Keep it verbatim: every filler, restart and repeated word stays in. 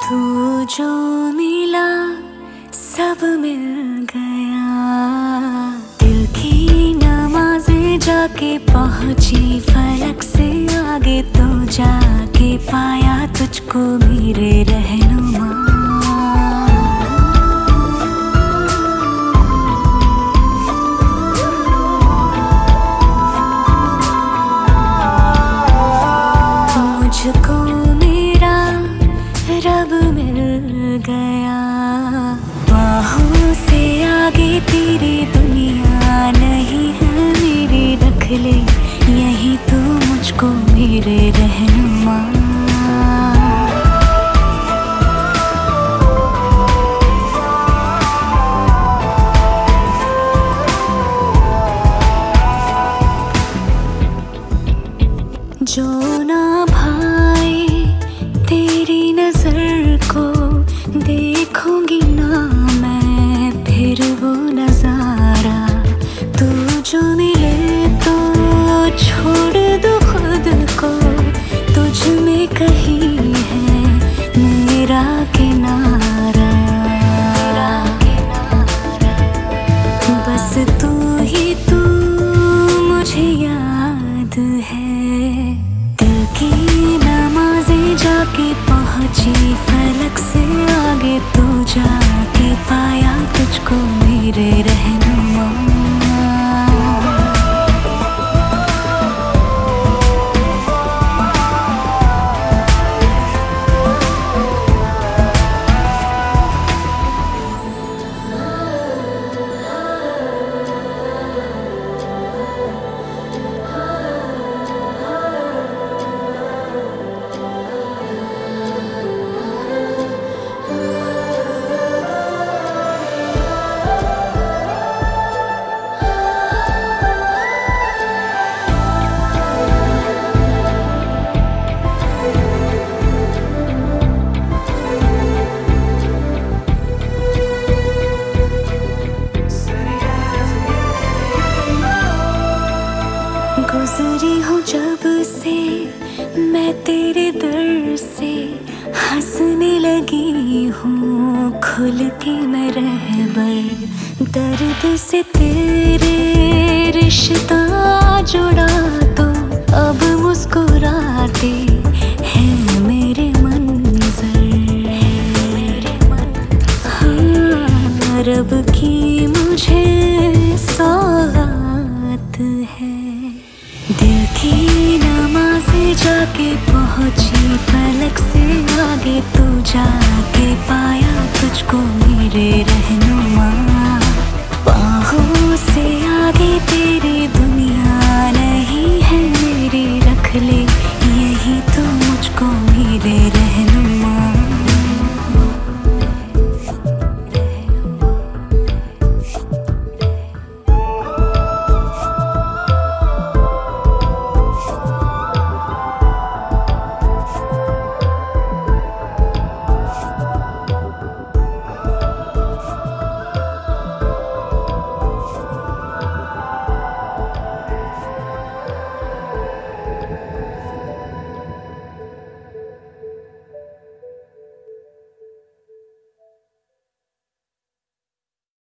तू जो मिला सब मिल गया, दिल की नमाज़ें जाके पहुंची फलक से आगे, तो जाके पाया तुझको मेरे रहनुमा। मुझको मेरा रब मिल गया, बाहों से आगे तेरी दुनिया नहीं है मेरी, रख ले यही तो मुझको मेरे रहनुमा। जो ना भाए तेरी नजर को देखूंगी ना मैं फिर वो नजारा, तू जो मिले तो छोड़ दो खुद को, तुझ में कहीं है मेरा किनारा। बस तू ही तू मुझे याद है, दिल की नमाज़ें जाके पहुंची फलक से आगे, तो जाके पाया तुझको मेरे रहनुमा। गुजरी हूँ जब से मैं तेरे दर से, हंसने लगी हूँ खुल के मैं रहबर, दर्द से तेरे रिश्ता जुड़ा तो अब मुस्कुराते हैं मेरे मंजर। हाँ, रब की मुझे सौगात है, दिल की नमाज़ें जाके पहुंची फलक से आगे, तो जाके पाया तुझको मेरे रहनुमा। बाहों से आगे तेरी दुनिया नहीं